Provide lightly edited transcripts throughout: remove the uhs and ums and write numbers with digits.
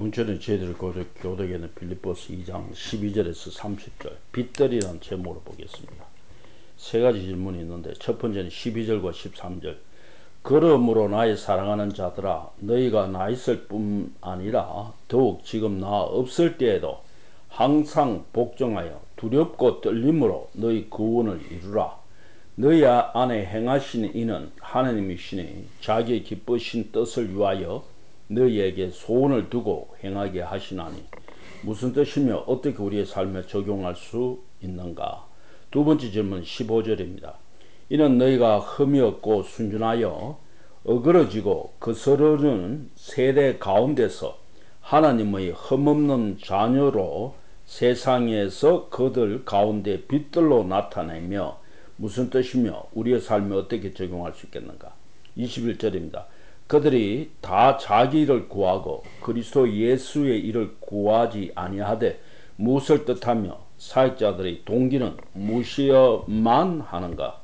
이번 주는 저희들 교독에는 빌립보서 2장 12절에서 30절 빛들이라는 제목으로 보겠습니다. 세 가지 질문이 있는데 첫 번째는 12절과 13절 그러므로 나의 사랑하는 자들아 너희가 나 있을 뿐 아니라 더욱 지금 나 없을 때에도 항상 복종하여 두렵고 떨림으로 너희 구원을 이루라. 너희 안에 행하시는 이는 하나님이시니 자기의 기쁘신 뜻을 위하여 너희에게 소원을 두고 행하게 하시나니. 무슨 뜻이며 어떻게 우리의 삶에 적용할 수 있는가? 두 번째 질문 15절입니다. 이는 너희가 흠이 없고 순전하여 어그러지고 거스르는 세대 가운데서 하나님의 흠없는 자녀로 세상에서 그들 가운데 빛들로 나타내며. 무슨 뜻이며 우리의 삶에 어떻게 적용할 수 있겠는가? 21절입니다. 그들이 다 자기 일을 구하고 그리스도 예수의 일을 구하지 아니하되 무엇을 뜻하며 사역자들의 동기는 무엇이어만 하는가?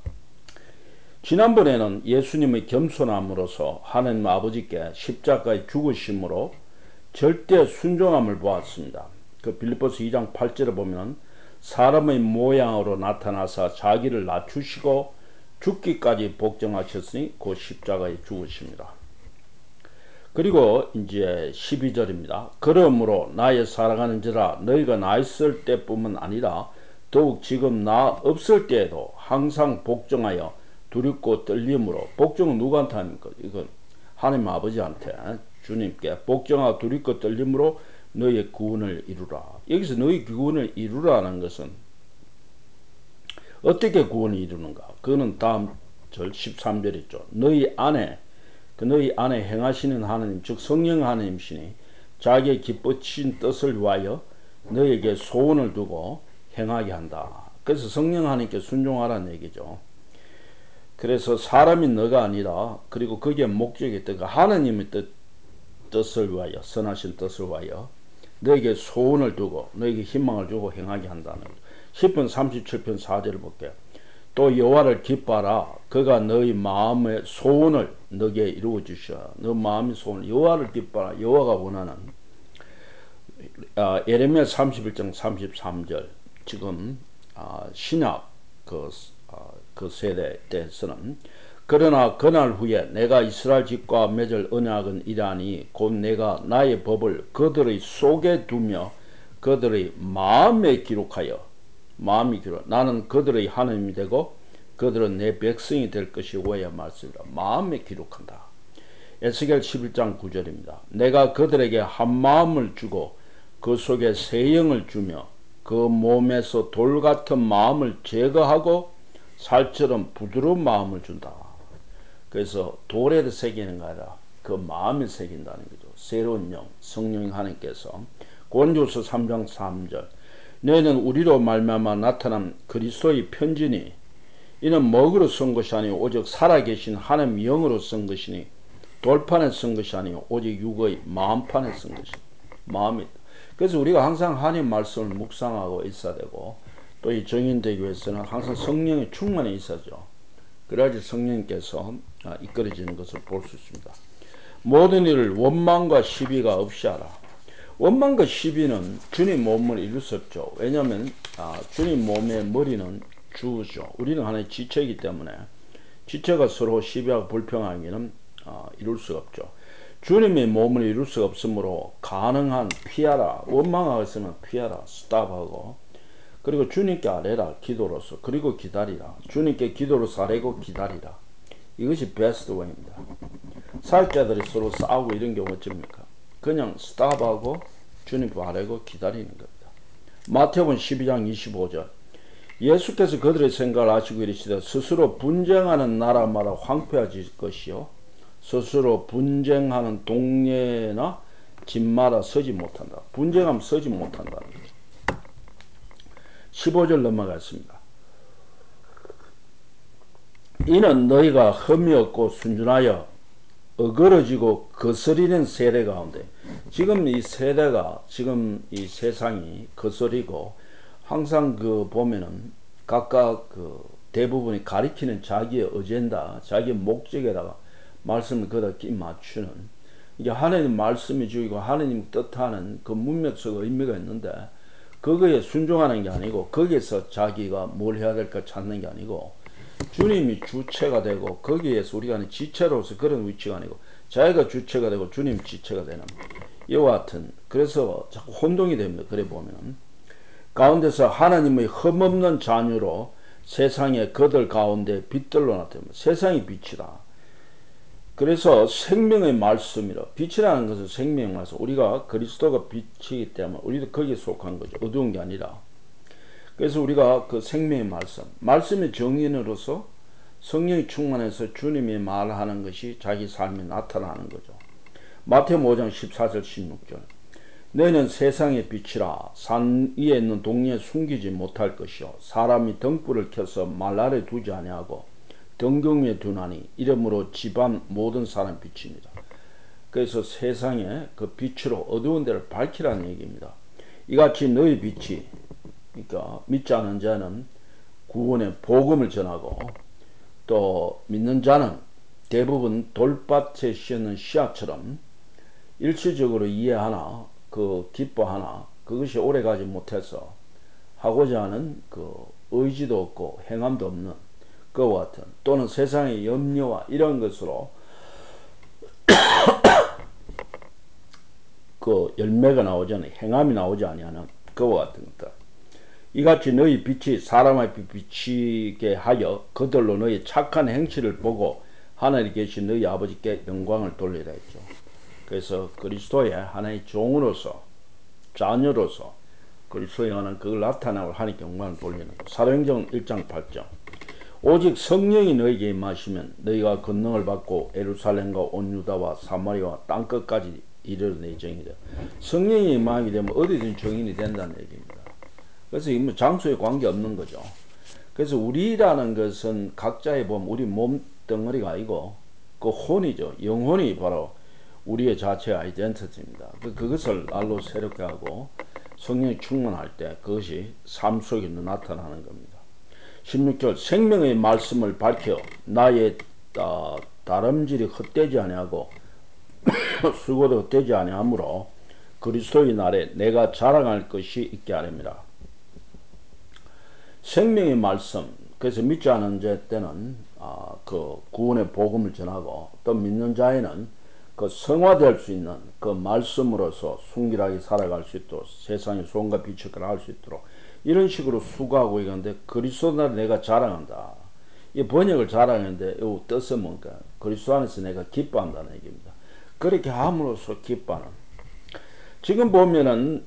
지난번에는 예수님의 겸손함으로써 하나님 아버지께 십자가에 죽으심으로 절대 순종함을 보았습니다. 그 빌립보서 2장 8절에 보면 사람의 모양으로 나타나사 자기를 낮추시고 죽기까지 복종하셨으니 그 십자가에 죽으십니다. 그리고 이제 12절입니다. 그러므로 나의 사랑하는 자라 너희가 나 있을 때뿐만 아니라 더욱 지금 나 없을 때에도 항상 복종하여 두렵고 떨림으로. 복종은 누구한테 합니까? 이건 하나님 아버지한테, 주님께 복종하고 두렵고 떨림으로 너희의 구원을 이루라. 여기서 너희 구원을 이루라는 것은 어떻게 구원을 이루는가? 그거는 다음 절 13절이죠. 너희 안에 행하시는 하나님 즉 성령 하나님이시니 자기의 기쁘신 뜻을 위하여 너희에게 소원을 두고 행하게 한다. 그래서 성령 하나님께 순종하라는 얘기죠. 그래서 사람이 너가 아니라 그리고 거기에 목적이 있다. 하나님의 뜻을 위하여 선하신 뜻을 위하여 너에게 소원을 두고 너에게 희망을 주고 행하게 한다는 거죠. 10편 37편 4절을 볼게요. 또 여호와를 기뻐하라. 그가 너희 마음의 소원을 너에게 이루어 주시라. 너 마음의 소원 여호와를 기뻐하라. 여호와가 원하는 예레미야 31장 33절 지금 신약 그 세대 때에서는 그러나 그날 후에 내가 이스라엘 집과 맺을 언약은 이러하니 곧 내가 나의 법을 그들의 속에 두며 그들의 마음에 기록하여 나는 그들의 하나님이 되고 그들은 내 백성이 될 것이고야 말씀이라. 마음에 기록한다. 에스겔 11장 9절입니다. 내가 그들에게 한 마음을 주고 그 속에 새 영을 주며 그 몸에서 돌 같은 마음을 제거하고 살처럼 부드러운 마음을 준다. 그래서 돌에 새기는 거 아니라 그 마음에 새긴다는 거죠. 새로운 영, 성령 하나님께서. 고린도서 3장 3절 너희는 우리로 말미암아 나타난 그리스도의 편지니 이는 먹으로 쓴 것이 아니요 오직 살아계신 하나님 영으로 쓴 것이니 돌판에 쓴 것이 아니요 오직 육의 마음판에 쓴 것이니. 마음이. 그래서 우리가 항상 하나님 말씀을 묵상하고 있어야 되고 또 이 정인대 교회에서는 항상 성령의 충만해 있어야죠. 그래야지 성령님께서 이끌어지는 것을 볼 수 있습니다. 모든 일을 원망과 시비가 없이 하라. 원망과 시비는 주님 몸을 이룰 수 없죠. 왜냐하면 주님 몸의 머리는 주죠. 우리는 하나의 지체이기 때문에 지체가 서로 시비하고 불평하기는 이룰 수가 없죠. 주님의 몸을 이룰 수가 없으므로 가능한 피하라. 원망하고 있으면 피하라. 스탑하고 그리고 주님께 아뢰라. 기도로서. 그리고 기다리라. 주님께 기도로서 아뢰고 기다리라. 이것이 베스트 웨이입니다. 사역자들이 서로 싸우고 이런 경우 어쩝니까? 그냥 스탑하고 주님께 아뢰고 기다리는 겁니다. 마태복음 12장 25절 예수께서 그들의 생각을 아시고 이르시되 스스로 분쟁하는 나라마다 황폐해질 것이요 스스로 분쟁하는 동네나 집마다 서지 못한다. 분쟁하면 서지 못한다는 거죠. 15절 넘어갔습니다. 이는 너희가 흠이 없고 순전하여 어그러지고 거스리는 세대 가운데 지금 이 세대가 지금 이 세상이 거스리고 항상 보면은 각각 대부분이 가리키는 자기의 어젠다 자기의 목적에다가 말씀을 거기다 끼 맞추는 이게 하나님 말씀이 주이고 하나님 뜻하는 그 문맥적 의미가 있는데 그거에 순종하는 게 아니고 거기에서 자기가 뭘 해야 될까 찾는 게 아니고 주님이 주체가 되고 거기에서 우리가 하는 지체로서 그런 위치가 아니고 자기가 주체가 되고 주님 지체가 되는 이와 같은 그래서 자꾸 혼동이 됩니다. 그래 보면 가운데서 하나님의 흠없는 자녀로 세상의 그들 가운데 빛들로 나타납니다. 세상이 빛이다. 그래서 생명의 말씀이라 빛이라는 것은 생명의 말씀 우리가 그리스도가 빛이기 때문에 우리도 거기에 속한 거죠. 어두운 게 아니라 그래서 우리가 그 생명의 말씀의 정인으로서 성령이 충만해서 주님이 말하는 것이 자기 삶에 나타나는 거죠. 마태복음 5장 14절 16절 너희는 세상의 빛이라 산 위에 있는 동리에 숨기지 못할 것이요 사람이 등불을 켜서 말 아래 두지 아니하고 등경 위에 두나니 이러므로 집안 모든 사람 빛입니다. 그래서 세상에 그 빛으로 어두운 데를 밝히라는 얘기입니다. 이같이 너희 빛이 그러니까 믿지 않은 자는 구원의 복음을 전하고 또 믿는 자는 대부분 돌밭에 씌어는 씨앗처럼 일시적으로 이해하나 그 기뻐하나 그것이 오래가지 못해서 하고자 하는 그 의지도 없고 행함도 없는 그와 같은 또는 세상의 염려와 이런 것으로 그 열매가 나오지 않는 행함이 나오지 아니하는 그와 같은 것들 이같이 너희 빛이 사람 앞에 비치게 하여 그들로 너희 착한 행실을 보고 하늘에 계신 너희 아버지께 영광을 돌리라 했죠. 그래서 그리스도의 하나의 종으로서 자녀로서 그리스도의 하나는 그걸 나타나고 하나님께 영광을 돌리는 것. 사도행전 1장 8절 오직 성령이 너희에게 임하시면 너희가 권능을 받고 예루살렘과 온 유다와 사마리아와 땅끝까지 이르는 예정이다. 성령이 임하게 되면 어디든 증인이 된다는 얘기입니다. 그래서 이 장소에 관계없는 거죠. 그래서 우리라는 것은 각자의 보면 우리 몸 덩어리가 아니고 그 혼이죠. 영혼이 바로 우리의 자체 아이덴티티입니다. 그것을 알로 새롭게 하고 성령이 충만할 때 그것이 삶 속에 나타나는 겁니다. 16절 생명의 말씀을 밝혀 나의 다름질이 헛되지 아니하고 수고도 헛되지 아니하므로 그리스도의 날에 내가 자랑할 것이 있게 하렵니다. 생명의 말씀 그래서 믿지 않은 자 때는 그 구원의 복음을 전하고 또 믿는 자에는 그 성화될 수 있는 그 말씀으로서 순결하게 살아갈 수 있도록 세상의 소금과 빛을 할 수 있도록 이런 식으로 수고하고 있는데 그리스도 나라 내가 자랑한다. 이 번역을 자랑하는데 이 뜻은 뭔가 그리스도 안에서 내가 기뻐한다는 얘기입니다. 그렇게 함으로써 기뻐하는 지금 보면은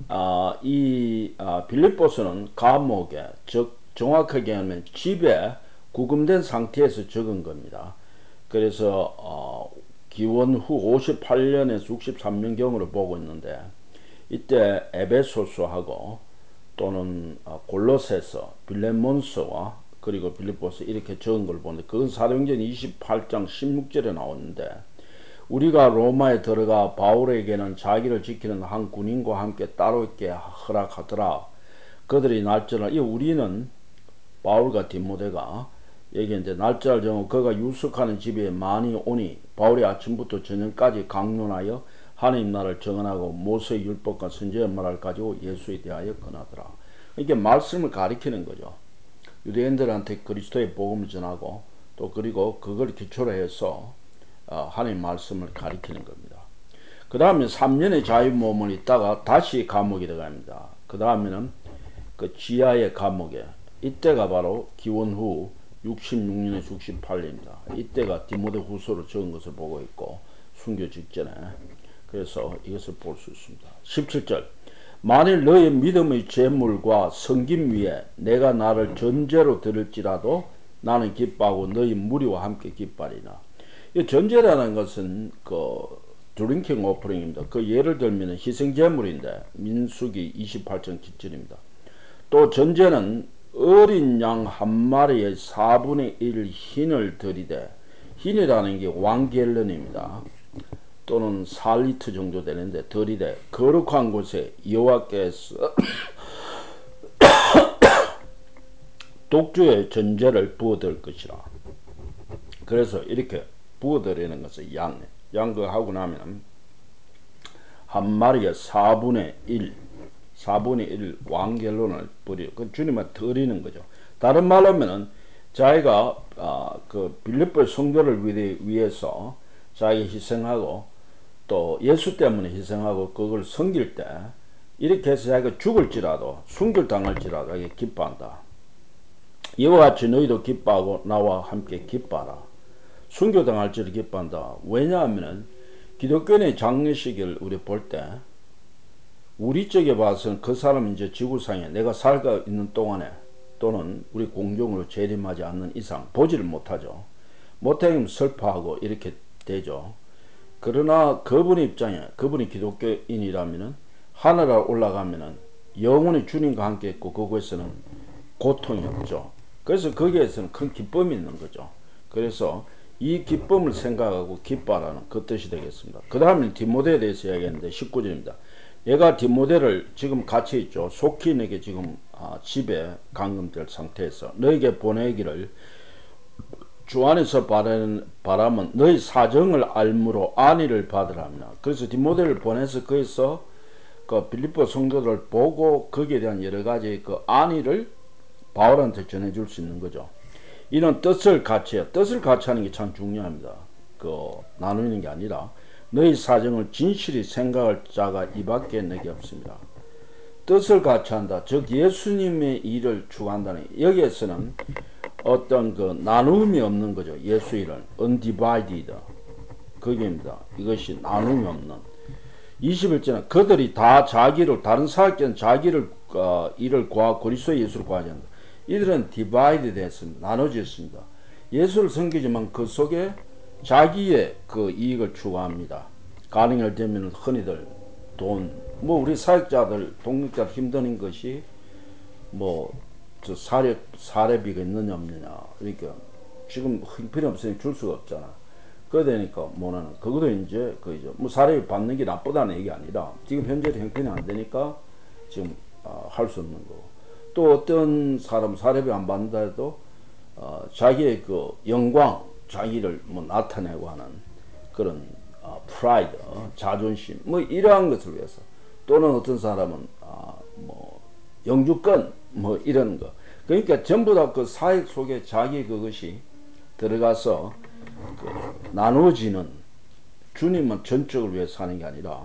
빌립보서는 감옥에 즉 정확하게 하면 집에 구금된 상태에서 적은 겁니다. 그래서 기원 후 58년에서 63년경으로 보고 있는데 이때 에베소서하고 또는 골로새서, 빌레몬서와 그리고 빌립보서 이렇게 적은 걸 보는데 그건 사도행전 28장 16절에 나오는데 우리가 로마에 들어가 바울에게는 자기를 지키는 한 군인과 함께 따로 있게 허락하더라. 그들이 날짜를 우리는 바울과 디모데가 여기 이제 날짜를 정하고 그가 유숙하는 집에 많이 오니 바울이 아침부터 저녁까지 강론하여 하나님 나라를 정언하고 모세의 율법과 선지의 말을 가지고 예수에 대하여 권하더라. 이게 말씀을 가리키는 거죠. 유대인들한테 그리스도의 복음을 전하고 또 그리고 그걸 기초로 해서 하나님 말씀을 가리키는 겁니다. 그 다음에 3년의 자유모험을 있다가 다시 감옥에 들어갑니다. 그 다음에는 그 지하의 감옥에 이때가 바로 기원 후 66년에서 68년입니다. 이때가 디모데 후서로 적은 것을 보고 있고 순교 직전에 그래서 이것을 볼 수 있습니다. 17절 만일 너의 믿음의 재물과 성김 위에 내가 나를 전제로 들을지라도 나는 기뻐하고 너희 무리와 함께 기뻐하리라. 이 전제라는 것은 그 드링킹 오프링입니다. 그 예를 들면 희생제물인데 민수기 28장 7절입니다. 또 전제는 어린 양 한 마리의 4분의 1 흰을 들이되 흰이라는 게 왕겔런입니다. 또는 4리터 정도 되는데 들이되 거룩한 곳에 여호와께서 독주의 전제를 부어드릴 것이라. 그래서 이렇게 부어드리는 것은 양 그거 하고 나면 한 마리에 4분의 1, 4분의 1 왕결론을 뿌리고 그 주님한테 드리는 거죠. 다른 말로 하면은 자기가 그 빌립보의 성도를 위해서 자기 희생하고 또 예수 때문에 희생하고 그걸 섬길 때 이렇게 해서 자기가 죽을지라도 순교당할지라도 이게 기뻐한다. 이와 같이 너희도 기뻐하고 나와 함께 기뻐하라. 순교당할지를 기뻐한다. 왜냐하면 기독교인의 장례식을 우리 볼 때 우리 쪽에 봐서는 그 사람은 이제 지구상에 내가 살고 있는 동안에 또는 우리 공중으로 재림하지 않는 이상 보지를 못하죠. 못하면 슬퍼하고 이렇게 되죠. 그러나 그분의 입장에 그분이 기독교인이라면은 하늘에 올라가면은 영원히 주님과 함께 있고 그곳에서는 고통이 없죠. 그래서 거기에서는 큰 기쁨이 있는 거죠. 그래서 이 기쁨을 생각하고 기뻐하라는 그 뜻이 되겠습니다. 그 다음에 디모데에 대해서 이야기했는데 19절입니다. 얘가 디모데를 지금 같이 있죠. 속히 내게 지금 집에 감금될 상태에서 너에게 보내기를 주 안에서 바라면 너희 사정을 알므로 안위를 받으랍니다. 그래서 디모데를 보내서 거기서 그 빌립보 성도들 보고 거기에 대한 여러 가지 그 안위를 바울한테 전해줄 수 있는 거죠. 이런 뜻을 같이 해요. 뜻을 같이 하는 게 참 중요합니다. 그 나누는 게 아니라 너희 사정을 진실히 생각할 자가 이밖에 내게 없습니다. 뜻을 같이 한다. 즉 예수님의 일을 추구한다는 여기에서는 어떤 그 나눔이 없는 거죠. 예수 일은 undivided 그게입니다. 이것이 나눔이 없는 21절은 그들이 다 자기를 다른 사역자는 자기를 일을 구하고 그리스도 예수를 구하지 않는다. 이들은 디바이드 됐습니다. 나눠졌습니다. 예수를 섬기지만 그 속에 자기의 그 이익을 추구합니다. 가능할 때면 흔히들 돈, 뭐 우리 사역자들 동력자 힘드는 것이 뭐저 사례비가 있느냐 없느냐. 그러니까 지금 형편없으니 줄 수가 없잖아. 그래 되니까 뭐는 그것도 이제 그죠. 뭐 사례비 받는 게 나쁘다는 얘기 아니라 지금 현재 형편이 안 되니까 지금 할 수 없는 거고. 또 어떤 사람 사례비 안 받는다 해도 자기의 그 영광, 자기를 뭐 나타내고 하는 그런 프라이드, 자존심, 뭐 이러한 것을 위해서 또는 어떤 사람은 뭐 영주권, 뭐 이런 거. 그러니까 전부 다 그 사역 속에 자기 그것이 들어가서 그 나누어지는 주님은 전적을 위해 사는 게 아니라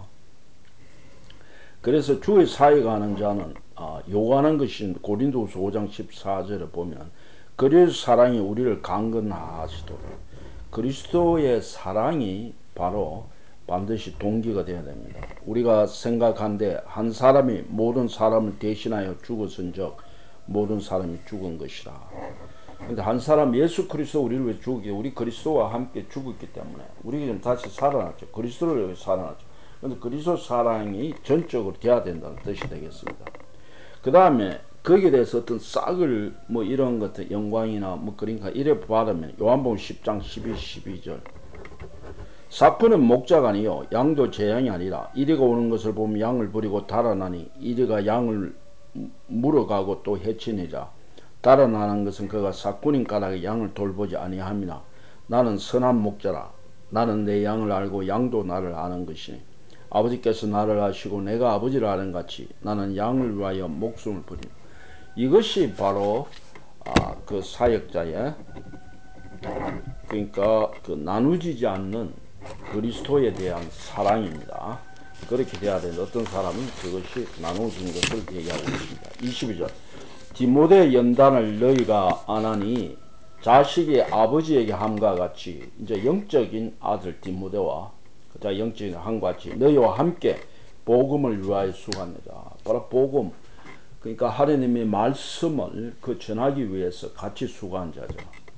그래서 주의 사역하는 자는 요구하는 것이 고린도후서 5장 14절에 보면 그리스도 사랑이 우리를 강건하시도록 그리스도의 사랑이 바로 반드시 동기가 되어야 됩니다. 우리가 생각한데 한 사람이 모든 사람을 대신하여 죽었은즉 모든 사람이 죽은 것이라. 근데 한 사람 예수 그리스도 우리를 위해 죽었기 우리 그리스도와 함께 죽었기 때문에 우리가 좀 다시 살아났죠. 그리스도를 위해 살아났죠. 그런데 그리스도 사랑이 전적으로 돼야 된다는 뜻이 되겠습니다. 그 다음에 거기에 대해서 어떤 싹을 뭐 이런 것들 영광이나 뭐 그러니까 이래 받으면 요한복음 10장 12절 사프는 목자가 아니요 양도 제 양이 아니라 이리가 오는 것을 보면 양을 버리고 달아나니 이리가 양을 물어가고 또 해치니라. 달아나는 것은 그가 사꾼인 까닭에 양을 돌보지 아니함이나 나는 선한 목자라. 나는 내 양을 알고 양도 나를 아는 것이니 아버지께서 나를 아시고 내가 아버지를 아는 같이 나는 양을 위하여 목숨을 버리니 이것이 바로 그 사역자의 그러니까 그 나누지지 않는 그리스도에 대한 사랑입니다. 그렇게 돼야 되는데 어떤 사람은 그것이 나누어지는 것을 얘기하고 있습니다. 22절 디모데 연단을 너희가 안 하니 자식이 아버지에게 함과 같이 이제 영적인 아들 디모데와 자 영적인 함과 같이 너희와 함께 복음을 위하여 수고하느라. 바로 복음 그러니까 하나님의 말씀을 그 전하기 위해서 같이 수고한 자죠.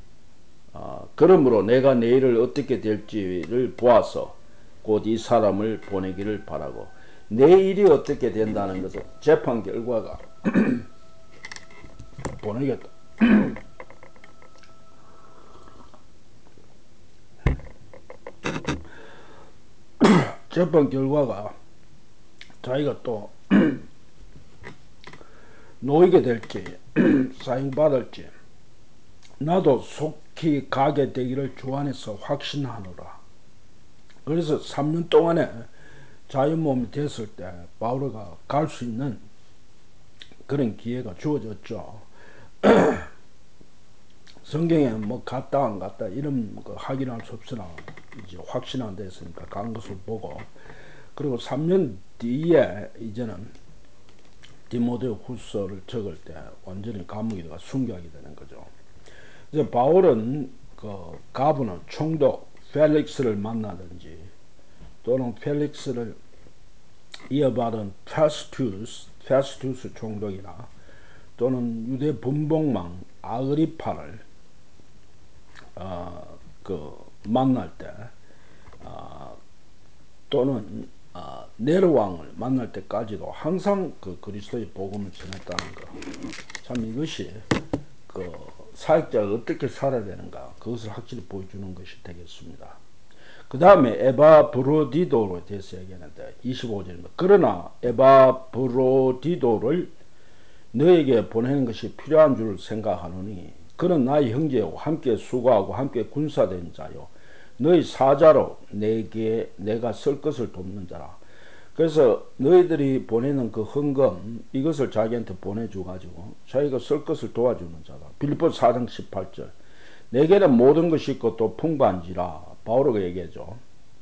그러므로 내가 내일을 어떻게 될지를 보아서 곧 이 사람을 보내기를 바라고 내일이 어떻게 된다는 것은 재판 결과가 보내겠다. 재판 결과가 자기가 또 놓이게 될지 사형받을지 나도 속히 가게 되기를 주 안에서 확신하노라. 그래서 3년 동안에 자유몸이 됐을 때 바울가 갈 수 있는 그런 기회가 주어졌죠. 성경에는 뭐 갔다 안 갔다 이런 거 확인할 수 없으나 이제 확신한 데 있으니까 간 것을 보고, 그리고 3년 뒤에 이제는 디모데 후서를 적을 때 완전히 감옥에 들어가 순교하게 되는 거죠. 이제 바울은 그 가브나 총독 펠릭스를 만나든지, 또는 펠릭스를 이어받은 페스투스 총독이나, 또는 유대 분봉망 아그리파를 그 만날 때, 또는 네로왕을 만날 때까지도 항상 그 그리스도의 복음을 전했다는 것. 참 이것이 그 사역자가 어떻게 살아야 되는가, 그것을 확실히 보여주는 것이 되겠습니다. 그 다음에 에바브로디도에 대해서 얘기하는데 25절입니다. 그러나 에바브로디도를 너에게 보내는 것이 필요한 줄 생각하노니 그는 나의 형제요 함께 수고하고 함께 군사된 자요 너희 사자로 내가 쓸 것을 돕는 자라. 그래서 너희들이 보내는 그 헌금 이것을 자기한테 보내줘 가지고 자기가 쓸 것을 도와주는 자다. 빌립보서 4장 18절. 내게는 모든 것이 있고 또 풍부한지라. 바오로가 얘기하죠.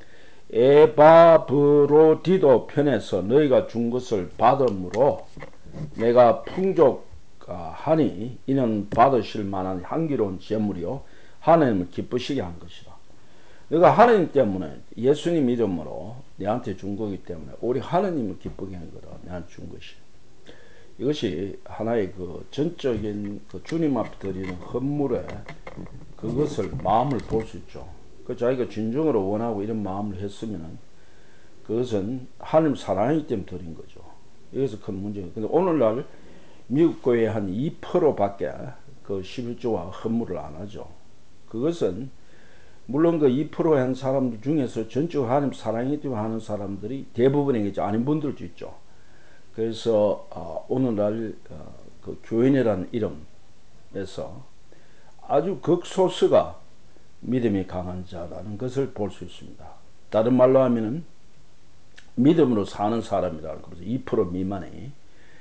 에바브로디도 편에서 너희가 준 것을 받음으로 내가 풍족하니 이는 받으실 만한 향기로운 제물이요 하나님을 기쁘시게 한 것이다. 내가 하나님 때문에 예수님 이름으로 내한테 준 거기 때문에 우리 하나님을 기쁘게 한 거다. 내한테 준 것이. 이것이 하나의 그 전적인 그 주님 앞에 드리는 헌물에 그것을 마음을 볼 수 있죠. 그 자기가 진정으로 원하고 이런 마음을 했으면은 그것은 하나님 사랑이기 때문에 드린 거죠. 여기서 큰 문제예요. 근데 오늘날 미국 교회 한 2%밖에 그 11조와 헌물을 안 하죠. 그것은 물론 그 2%한 사람들 중에서 전적으로 하나님 사랑이기 때문에 하는 사람들이 대부분이겠죠. 아닌 분들도 있죠. 그래서 오늘날 그 교인이라는 이름에서 아주 극소수가 믿음이 강한 자라는 것을 볼 수 있습니다. 다른 말로 하면은 믿음으로 사는 사람이라는 거죠. 2% 미만이.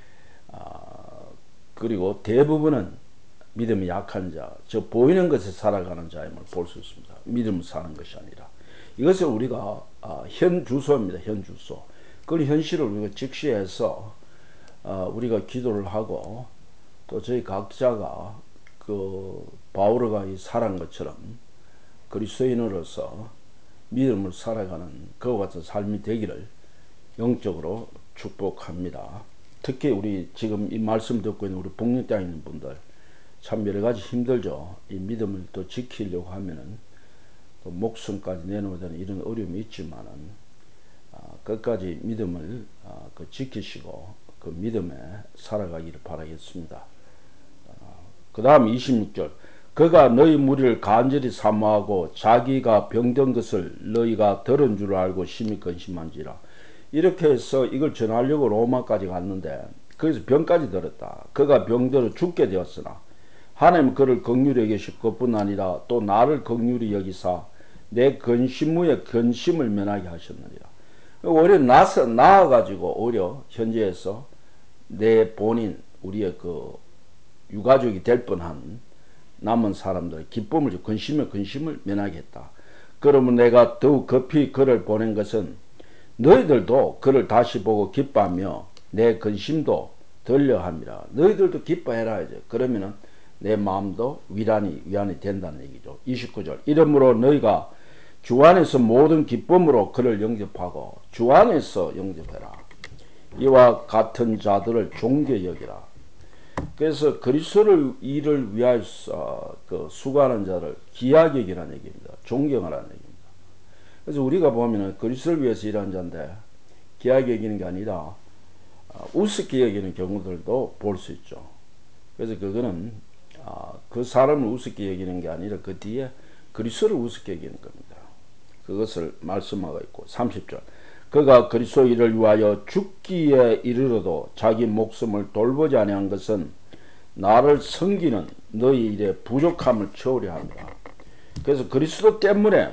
그리고 대부분은 믿음이 약한 자, 저 보이는 것에 살아가는 자임을 볼 수 있습니다. 믿음을 사는 것이 아니라. 이것은 우리가 현 주소입니다. 현 주소. 그 현실을 우리가 직시해서 우리가 기도를 하고 또 저희 각자가 그 바오로가 살아간 것처럼 그리스도인으로서 믿음을 살아가는 그와 같은 삶이 되기를 영적으로 축복합니다. 특히 우리 지금 이 말씀 듣고 있는 우리 복령 땅에 있는 분들 참 여러 가지 힘들죠. 이 믿음을 또 지키려고 하면은 또 목숨까지 내놓아야 되는 이런 어려움이 있지만은 끝까지 믿음을 지키시고 그 믿음에 살아가기를 바라겠습니다. 그 다음 26절. 그가 너희 무리를 간절히 사모하고 자기가 병든 것을 너희가 들은 줄 알고 심히 근심한지라. 이렇게 해서 이걸 전하려고 로마까지 갔는데 거기서 병까지 들었다. 그가 병들어 죽게 되었으나 하나님은 그를 긍휼히 여기실 것뿐 아니라 또 나를 긍휼히 여기사 내 근심무에 근심을 면하게 하셨느니라. 오히려 나아가지고 오히려 현재에서 내 본인 우리의 그 유가족이 될 뻔한 남은 사람들의 기쁨을 주 근심을 면하게 했다. 그러면 내가 더욱 급히 그를 보낸 것은 너희들도 그를 다시 보고 기뻐하며 내 근심도 덜려함이라. 너희들도 기뻐해라 이제. 그러면은 내 마음도 위안이 된다는 얘기죠. 29절. 이러므로 너희가 주 안에서 모든 기쁨으로 그를 영접하고 주 안에서 영접해라. 이와 같은 자들을 존귀히 여기라. 그래서 그리스도를 일을 위하여서 수고하는 자를 귀하게 여기라는 얘기입니다. 존경하라는 얘기입니다. 그래서 우리가 보면은 그리스도를 위해서 일하는 자인데 귀하게 여기는 게 아니라 우습게 여기는 경우들도 볼 수 있죠. 그래서 그거는 그 사람을 우습게 여기는 게 아니라 그 뒤에 그리스도를 우습게 여기는 겁니다. 그것을 말씀하고 있고 30절. 그가 그리스도 일을 위하여 죽기에 이르러도 자기 목숨을 돌보지 아니한 것은 나를 섬기는 너희 일에 부족함을 채우려 합니다. 그래서 그리스도 때문에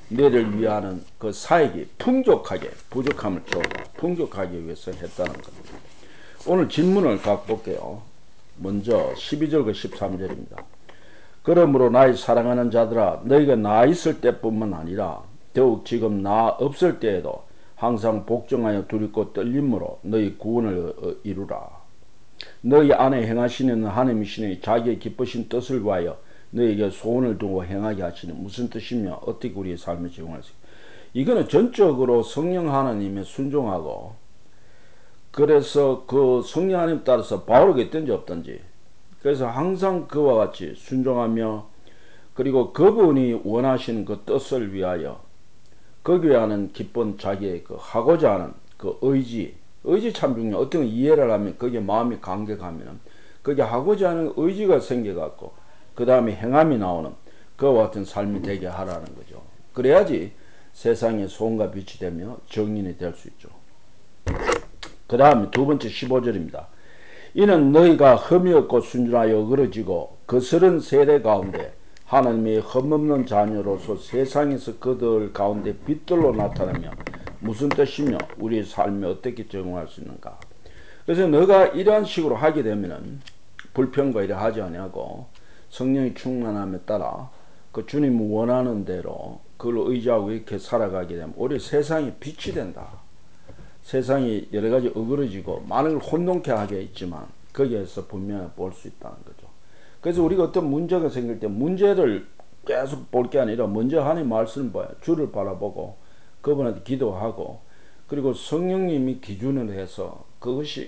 너희를 위하는 그 사역이 풍족하게, 부족함을 채우다, 풍족하기 위해서 했다는 겁니다. 오늘 질문을 갖고 볼게요. 먼저 12절과 13절입니다. 그러므로 나의 사랑하는 자들아, 너희가 나 있을 때뿐만 아니라 더욱 지금 나 없을 때에도 항상 복종하여 두렵고 떨림으로 너희 구원을 이루라. 너희 안에 행하시는 하나님이시니 자기의 기쁘신 뜻을 위하여 너희에게 소원을 두고 행하게 하시는, 무슨 뜻이며 어떻게 우리의 삶을 적용할 수 있을까? 이거는 전적으로 성령 하나님에 순종하고, 그래서 그 성령 하나님 따라서 바울에게 있든지 없든지, 그래서 항상 그와 같이 순종하며, 그리고 그분이 원하시는 그 뜻을 위하여 거기 위하는 기쁜 자기의 그 하고자 하는 그 의지 참 중요해. 어떤 걸 이해를 하면 거기에 마음이 감격하면 거기에 하고자 하는 의지가 생겨갖고 그 다음에 행함이 나오는 그와 같은 삶이 되게 하라는 거죠. 그래야지 세상의 소음과 빛이 되며 정인이 될 수 있죠. 그 다음에 두 번째 15절입니다. 이는 너희가 흠이 없고 순전하여 어그러지고 거스른 세대 가운데 하나님의 흠없는 자녀로서 세상에서 그들 가운데 빛들로 나타나며, 무슨 뜻이며 우리의 삶에 어떻게 적용할 수 있는가. 그래서 너가 이러한 식으로 하게 되면은 불평과 이래 하지 아니하고 성령이 충만함에 따라 그 주님 원하는 대로 그걸 의지하고 이렇게 살아가게 되면 우리 세상이 빛이 된다. 세상이 여러 가지 어그러지고 많은 걸 혼돈케 하게 있지만 거기에서 분명히 볼 수 있다는 거죠. 그래서 우리가 어떤 문제가 생길 때 문제를 계속 볼 게 아니라 먼저 하나님 말씀을 봐요. 주를 바라보고 그분한테 기도하고, 그리고 성령님이 기준을 해서 그것이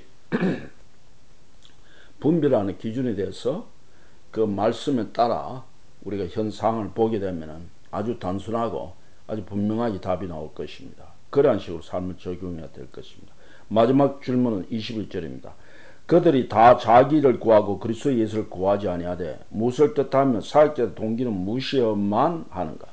분별하는 기준이 돼서 그 말씀에 따라 우리가 현상을 보게 되면 아주 단순하고 아주 분명하게 답이 나올 것입니다. 그러한 식으로 삶을 적용해야 될 것입니다. 마지막 질문은 21절입니다. 그들이 다 자기를 구하고 그리스도 예수를 구하지 아니하되 무엇을 뜻하며 사역자의 동기는 무시여만 하는가.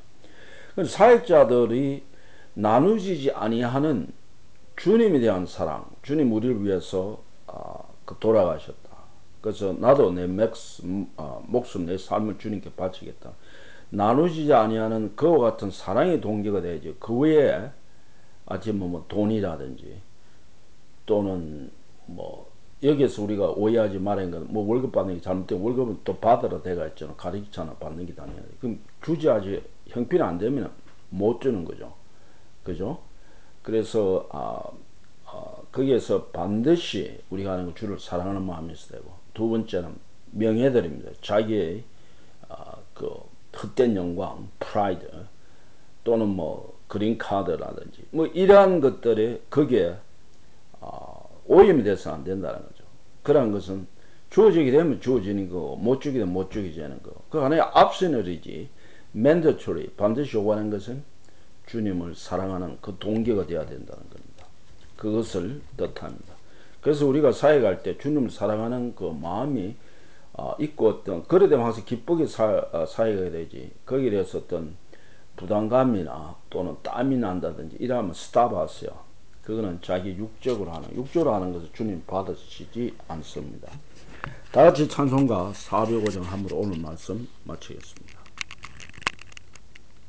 사역자들이 나누지지 아니하는 주님에 대한 사랑, 주님 우리를 위해서 돌아가셨다. 그래서 나도 내 목숨, 내 삶을 주님께 바치겠다. 나누지지 아니하는 그와 같은 사랑의 동기가 되야죠. 그 외에 아침에 뭐 돈이라든지 또는 뭐 여기에서 우리가 오해하지 말아야 하는 건 뭐 월급 받는 게 잘못되면 월급은 또 받으라 돼가 있잖아. 가르치잖아. 받는 게 당연하지. 그럼 주지 아직 형편이 안 되면 못 주는 거죠. 그죠? 그래서 거기에서 반드시 우리가 하는 건 주를 사랑하는 마음이 있어야 되고, 두 번째는 명예들입니다. 자기의 그 헛된 영광, 프라이드, 또는 뭐 그린 카드라든지 뭐 이러한 것들이 거기에 오염이 돼서 안 된다는 거죠. 그런 것은 주어지게 되면 주어지는 거고 못 주게 되면 못 주게 되는 거고, 그 하나의 optional이지 mandatory, 반드시 요구하는 것은 주님을 사랑하는 그 동기가 되어야 된다는 겁니다. 그것을 뜻합니다. 그래서 우리가 사역할 때 주님을 사랑하는 그 마음이 있고, 어떤 그래 되면 항상 기쁘게 사역해야 되지, 거기에 대해서 어떤 부담감이나 또는 땀이 난다든지 이러면 스탑하세요. 그거는 자기 육적으로 하는 것을 주님 받으시지 않습니다. 다 같이 찬송가 405장 함으로 오늘 말씀 마치겠습니다.